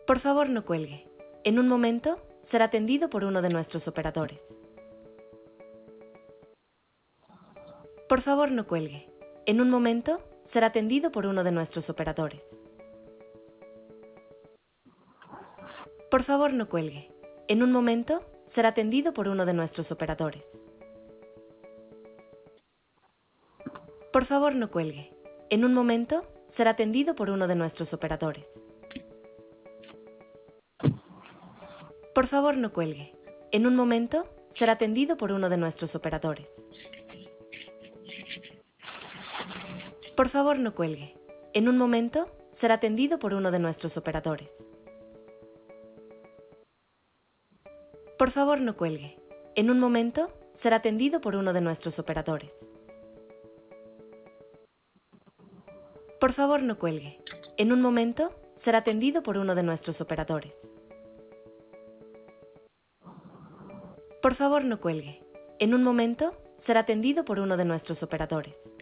Por favor, no cuelgue. En un momento, será atendido por uno de nuestros operadores. Por favor, no cuelgue. En un momento, será atendido por uno de nuestros operadores. Por favor, no cuelgue. En un momento, será atendido por uno de nuestros operadores. Por favor, no cuelgue. En un momento, será atendido por uno de nuestros operadores. Por favor, no cuelgue. En un momento, será atendido por uno de nuestros operadores. Por favor, no cuelgue. En un momento, será atendido por uno de nuestros operadores. Por favor, no cuelgue. En un momento, será atendido por uno de nuestros operadores. Por favor, no cuelgue. En un momento, será atendido por uno de nuestros operadores. Por favor, no cuelgue. En un momento, será atendido por uno de nuestros operadores.